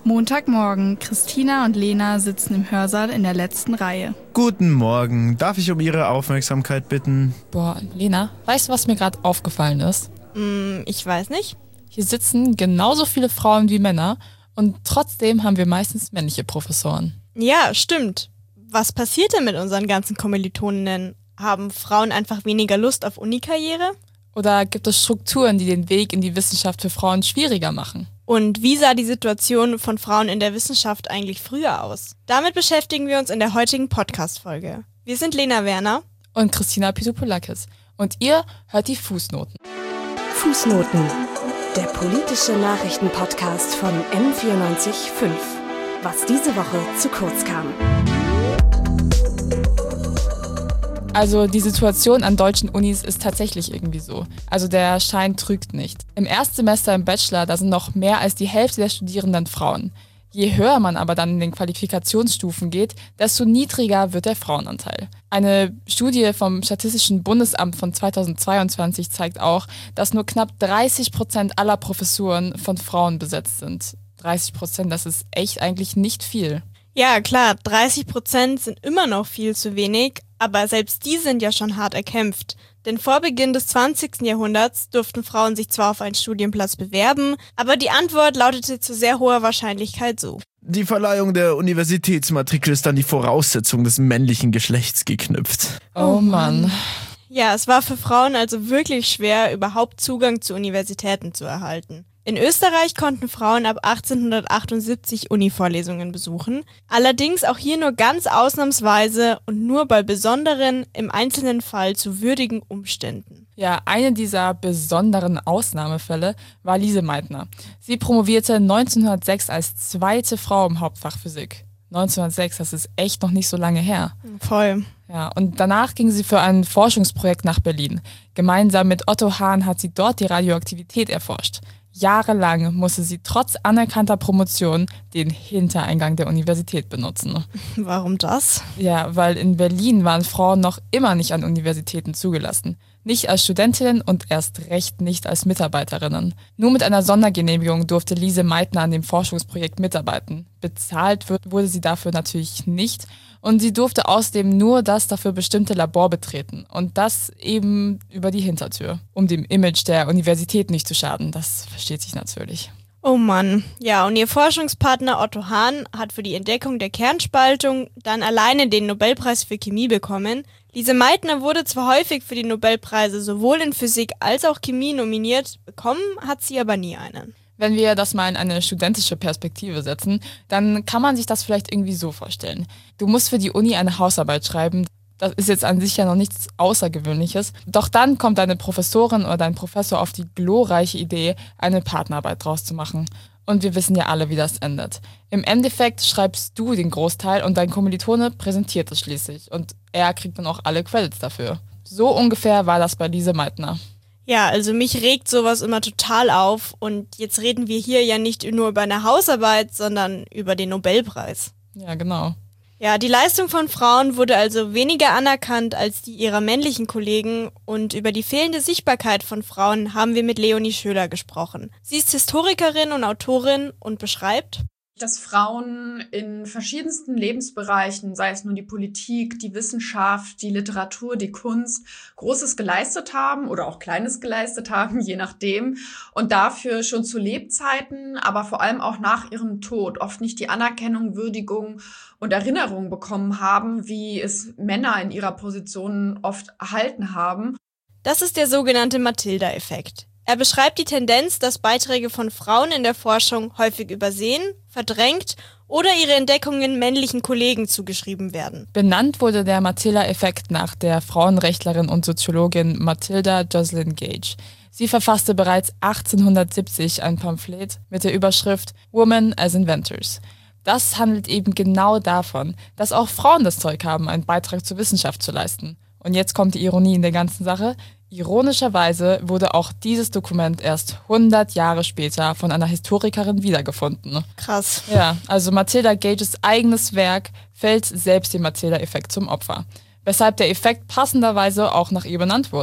Montagmorgen. Christina und Lena sitzen im Hörsaal in der letzten Reihe. Guten Morgen. Darf ich um Ihre Aufmerksamkeit bitten? Boah, Lena, weißt du, was mir gerade aufgefallen ist? Ich weiß nicht. Hier sitzen genauso viele Frauen wie Männer und trotzdem haben wir meistens männliche Professoren. Ja, stimmt. Was passiert denn mit unseren ganzen Kommilitoninnen? Haben Frauen einfach weniger Lust auf Unikarriere? Oder gibt es Strukturen, die den Weg in die Wissenschaft für Frauen schwieriger machen? Und wie sah die Situation von Frauen in der Wissenschaft eigentlich früher aus? Damit beschäftigen wir uns in der heutigen Podcast-Folge. Wir sind Lena Werner und Christina Pitopoulakis. Und ihr hört die Fußnoten. Fußnoten, der politische Nachrichtenpodcast von M94.5. Was diese Woche zu kurz kam. Also die Situation an deutschen Unis ist tatsächlich irgendwie so. Also der Schein trügt nicht. Im Erstsemester im Bachelor, da sind noch mehr als die Hälfte der Studierenden Frauen. Je höher man aber dann in den Qualifikationsstufen geht, desto niedriger wird der Frauenanteil. Eine Studie vom Statistischen Bundesamt von 2022 zeigt auch, dass nur knapp 30% aller Professuren von Frauen besetzt sind. 30%, das ist echt eigentlich nicht viel. Ja, klar, 30% sind immer noch viel zu wenig, aber selbst die sind ja schon hart erkämpft. Denn vor Beginn des 20. Jahrhunderts durften Frauen sich zwar auf einen Studienplatz bewerben, aber die Antwort lautete zu sehr hoher Wahrscheinlichkeit so. Die Verleihung der Universitätsmatrikel ist an die Voraussetzung des männlichen Geschlechts geknüpft. Oh Mann. Ja, es war für Frauen also wirklich schwer, überhaupt Zugang zu Universitäten zu erhalten. In Österreich konnten Frauen ab 1878 Uni-Vorlesungen besuchen, allerdings auch hier nur ganz ausnahmsweise und nur bei besonderen, im einzelnen Fall zu würdigen Umständen. Ja, eine dieser besonderen Ausnahmefälle war Lise Meitner. Sie promovierte 1906 als zweite Frau im Hauptfach Physik. 1906, das ist echt noch nicht so lange her. Voll. Ja, und danach ging sie für ein Forschungsprojekt nach Berlin. Gemeinsam mit Otto Hahn hat sie dort die Radioaktivität erforscht. Jahrelang musste sie trotz anerkannter Promotion den Hintereingang der Universität benutzen. Warum das? Ja, weil in Berlin waren Frauen noch immer nicht an Universitäten zugelassen. Nicht als Studentinnen und erst recht nicht als Mitarbeiterinnen. Nur mit einer Sondergenehmigung durfte Lise Meitner an dem Forschungsprojekt mitarbeiten. Bezahlt wurde sie dafür natürlich nicht. Und sie durfte außerdem nur das dafür bestimmte Labor betreten. Und das eben über die Hintertür. Um dem Image der Universität nicht zu schaden. Das versteht sich natürlich. Oh Mann. Ja, und ihr Forschungspartner Otto Hahn hat für die Entdeckung der Kernspaltung dann alleine den Nobelpreis für Chemie bekommen. Lise Meitner wurde zwar häufig für die Nobelpreise sowohl in Physik als auch Chemie nominiert, bekommen hat sie aber nie einen. Wenn wir das mal in eine studentische Perspektive setzen, dann kann man sich das vielleicht irgendwie so vorstellen. Du musst für die Uni eine Hausarbeit schreiben. Das ist jetzt an sich ja noch nichts Außergewöhnliches. Doch dann kommt deine Professorin oder dein Professor auf die glorreiche Idee, eine Partnerarbeit draus zu machen. Und wir wissen ja alle, wie das endet. Im Endeffekt schreibst du den Großteil und dein Kommilitone präsentiert es schließlich. Und er kriegt dann auch alle Credits dafür. So ungefähr war das bei Lise Meitner. Ja, also mich regt sowas immer total auf. Und jetzt reden wir hier ja nicht nur über eine Hausarbeit, sondern über den Nobelpreis. Ja, genau. Ja, die Leistung von Frauen wurde also weniger anerkannt als die ihrer männlichen Kollegen und über die fehlende Sichtbarkeit von Frauen haben wir mit Leonie Schöler gesprochen. Sie ist Historikerin und Autorin und beschreibt, dass Frauen in verschiedensten Lebensbereichen, sei es nun die Politik, die Wissenschaft, die Literatur, die Kunst, Großes geleistet haben oder auch Kleines geleistet haben, je nachdem. Und dafür schon zu Lebzeiten, aber vor allem auch nach ihrem Tod oft nicht die Anerkennung, Würdigung und Erinnerung bekommen haben, wie es Männer in ihrer Position oft erhalten haben. Das ist der sogenannte Matilda-Effekt. Er beschreibt die Tendenz, dass Beiträge von Frauen in der Forschung häufig übersehen, verdrängt oder ihre Entdeckungen männlichen Kollegen zugeschrieben werden. Benannt wurde der Matilda-Effekt nach der Frauenrechtlerin und Soziologin Matilda Joslyn Gage. Sie verfasste bereits 1870 ein Pamphlet mit der Überschrift Women as Inventors. Das handelt eben genau davon, dass auch Frauen das Zeug haben, einen Beitrag zur Wissenschaft zu leisten. Und jetzt kommt die Ironie in der ganzen Sache. Ironischerweise wurde auch dieses Dokument erst 100 Jahre später von einer Historikerin wiedergefunden. Krass. Ja, also Matilda Gages eigenes Werk fällt selbst dem Matilda-Effekt zum Opfer, weshalb der Effekt passenderweise auch nach ihr benannt wurde.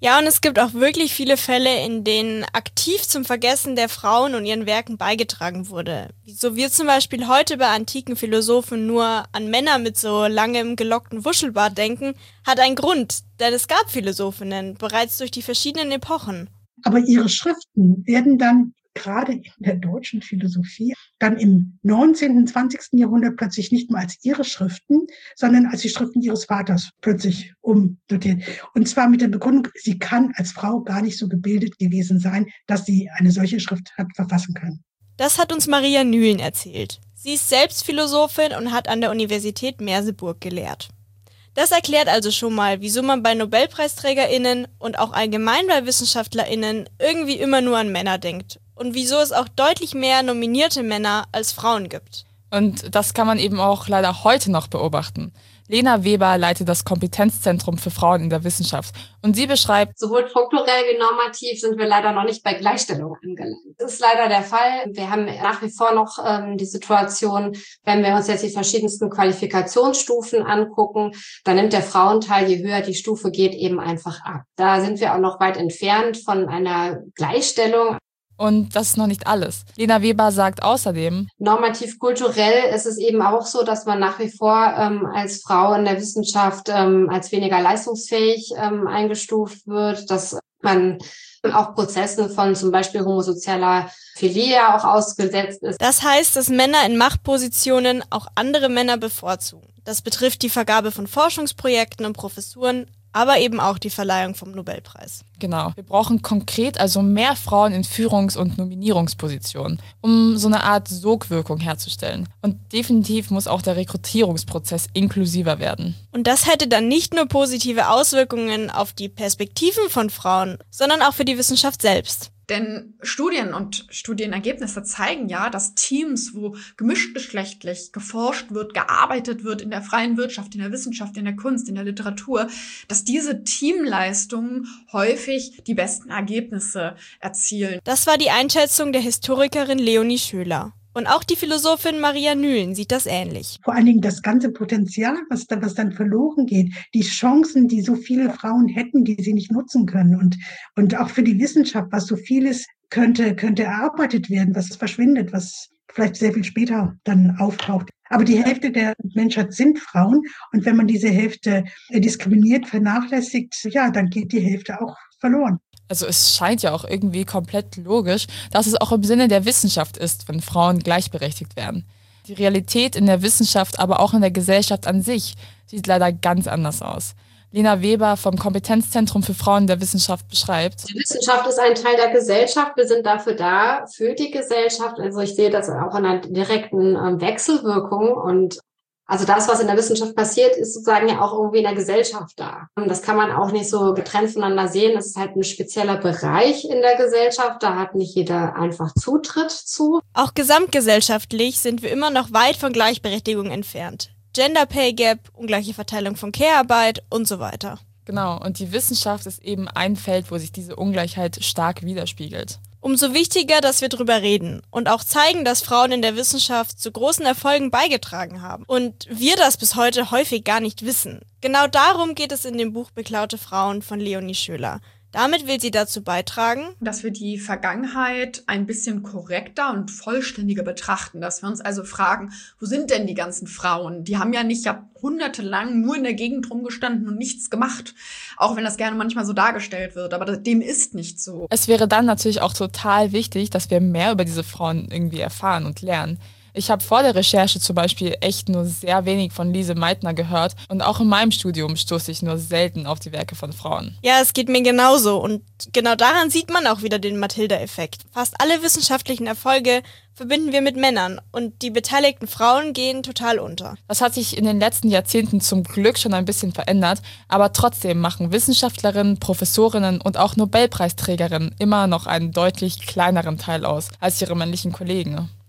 Ja, und es gibt auch wirklich viele Fälle, in denen aktiv zum Vergessen der Frauen und ihren Werken beigetragen wurde. So wir zum Beispiel heute bei antiken Philosophen nur an Männer mit so langem gelockten Wuschelbart denken, hat einen Grund, denn es gab Philosophinnen bereits durch die verschiedenen Epochen. Aber ihre Schriften werden dann gerade in der deutschen Philosophie dann im 19., 20. Jahrhundert plötzlich nicht mehr als ihre Schriften, sondern als die Schriften ihres Vaters plötzlich umdotiert. Und zwar mit der Begründung, sie kann als Frau gar nicht so gebildet gewesen sein, dass sie eine solche Schrift hat verfassen können. Das hat uns Maria Nühlen erzählt. Sie ist selbst Philosophin und hat an der Universität Merseburg gelehrt. Das erklärt also schon mal, wieso man bei NobelpreisträgerInnen und auch allgemein bei WissenschaftlerInnen irgendwie immer nur an Männer denkt. Und wieso es auch deutlich mehr nominierte Männer als Frauen gibt. Und das kann man eben auch leider heute noch beobachten. Lena Weber leitet das Kompetenzzentrum für Frauen in der Wissenschaft. Und sie beschreibt, sowohl strukturell wie normativ sind wir leider noch nicht bei Gleichstellung angelangt. Das ist leider der Fall. Wir haben nach wie vor noch die Situation, wenn wir uns jetzt die verschiedensten Qualifikationsstufen angucken, dann nimmt der Frauenteil, je höher die Stufe geht, eben einfach ab. Da sind wir auch noch weit entfernt von einer Gleichstellung. und das ist noch nicht alles. Lena Weber sagt außerdem, normativ kulturell ist es eben auch so, dass man nach wie vor als Frau in der Wissenschaft als weniger leistungsfähig eingestuft wird, dass man auch Prozessen von zum Beispiel homosozialer Philia auch ausgesetzt ist. Das heißt, dass Männer in Machtpositionen auch andere Männer bevorzugen. Das betrifft die Vergabe von Forschungsprojekten und Professuren, aber eben auch die Verleihung vom Nobelpreis. Genau. Wir brauchen konkret also mehr Frauen in Führungs- und Nominierungspositionen, um so eine Art Sogwirkung herzustellen. Und definitiv muss auch der Rekrutierungsprozess inklusiver werden. Und das hätte dann nicht nur positive Auswirkungen auf die Perspektiven von Frauen, sondern auch für die Wissenschaft selbst. Denn Studien und Studienergebnisse zeigen ja, dass Teams, wo gemischtgeschlechtlich geforscht wird, gearbeitet wird in der freien Wirtschaft, in der Wissenschaft, in der Kunst, in der Literatur, dass diese Teamleistungen häufig die besten Ergebnisse erzielen. Das war die Einschätzung der Historikerin Leonie Schöler. Und auch die Philosophin Maria Nühlen sieht das ähnlich. Vor allen Dingen das ganze Potenzial, was dann verloren geht, die Chancen, die so viele Frauen hätten, die sie nicht nutzen können und auch für die Wissenschaft, was so vieles könnte erarbeitet werden, was verschwindet, was vielleicht sehr viel später dann auftaucht. Aber die Hälfte der Menschheit sind Frauen und wenn man diese Hälfte diskriminiert, vernachlässigt, ja, dann geht die Hälfte auch verloren. Also es scheint ja auch irgendwie komplett logisch, dass es auch im Sinne der Wissenschaft ist, wenn Frauen gleichberechtigt werden. Die Realität in der Wissenschaft, aber auch in der Gesellschaft an sich, sieht leider ganz anders aus. Lena Weber vom Kompetenzzentrum für Frauen der Wissenschaft beschreibt: Die Wissenschaft ist ein Teil der Gesellschaft. Wir sind dafür da, für die Gesellschaft. Also ich sehe das auch in einer direkten Wechselwirkung. Und also das, was in der Wissenschaft passiert, ist sozusagen ja auch irgendwie in der Gesellschaft da. Und das kann man auch nicht so getrennt voneinander sehen. Es ist halt ein spezieller Bereich in der Gesellschaft. Da hat nicht jeder einfach Zutritt zu. Auch gesamtgesellschaftlich sind wir immer noch weit von Gleichberechtigung entfernt. Gender Pay Gap, ungleiche Verteilung von Care-Arbeit und so weiter. Genau, und die Wissenschaft ist eben ein Feld, wo sich diese Ungleichheit stark widerspiegelt. Umso wichtiger, dass wir drüber reden und auch zeigen, dass Frauen in der Wissenschaft zu großen Erfolgen beigetragen haben. Und wir das bis heute häufig gar nicht wissen. Genau darum geht es in dem Buch Beklaute Frauen von Leonie Schöler. Damit will sie dazu beitragen, dass wir die Vergangenheit ein bisschen korrekter und vollständiger betrachten. Dass wir uns also fragen, wo sind denn die ganzen Frauen? Die haben ja nicht jahrhundertelang nur in der Gegend rumgestanden und nichts gemacht. Auch wenn das gerne manchmal so dargestellt wird. Aber dem ist nicht so. Es wäre dann natürlich auch total wichtig, dass wir mehr über diese Frauen irgendwie erfahren und lernen. Ich habe vor der Recherche zum Beispiel echt nur sehr wenig von Lise Meitner gehört und auch in meinem Studium stoße ich nur selten auf die Werke von Frauen. Ja, es geht mir genauso und genau daran sieht man auch wieder den Mathilda-Effekt. Fast alle wissenschaftlichen Erfolge verbinden wir mit Männern und die beteiligten Frauen gehen total unter. Das hat sich in den letzten Jahrzehnten zum Glück schon ein bisschen verändert, aber trotzdem machen Wissenschaftlerinnen, Professorinnen und auch Nobelpreisträgerinnen immer noch einen deutlich kleineren Teil aus als ihre männlichen Kollegen.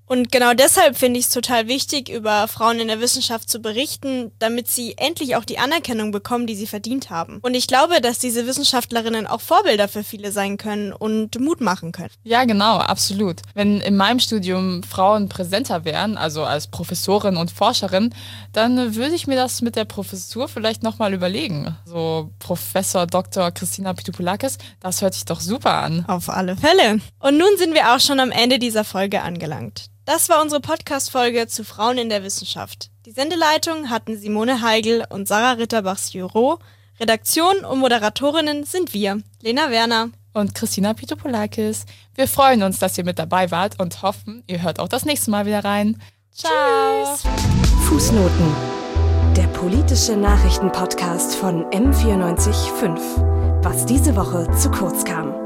Und genau deshalb finde ich es total wichtig, über Frauen in der Wissenschaft zu berichten, damit sie endlich auch die Anerkennung bekommen, die sie verdient haben. Und ich glaube, dass diese Wissenschaftlerinnen auch Vorbilder für viele sein können und Mut machen können. Ja, genau, absolut. Wenn in meinem Studium Frauen präsenter wären, also als Professorin und Forscherin, dann würde ich mir das mit der Professur vielleicht nochmal überlegen. So Professor Dr. Christina Pitopoulakis, das hört sich doch super an. Auf alle Fälle. Und nun sind wir auch schon am Ende dieser Folge angelangt. Das war unsere Podcast-Folge zu Frauen in der Wissenschaft. Die Sendeleitung hatten Simone Heigl und Sarah Ritterbach-Sjörow. Redaktion und Moderatorinnen sind wir, Lena Werner und Christina Pitopoulakis. Wir freuen uns, dass ihr mit dabei wart und hoffen, ihr hört auch das nächste Mal wieder rein. Ciao! Tschüss! Fußnoten. Der politische Nachrichtenpodcast von M94.5. Was diese Woche zu kurz kam.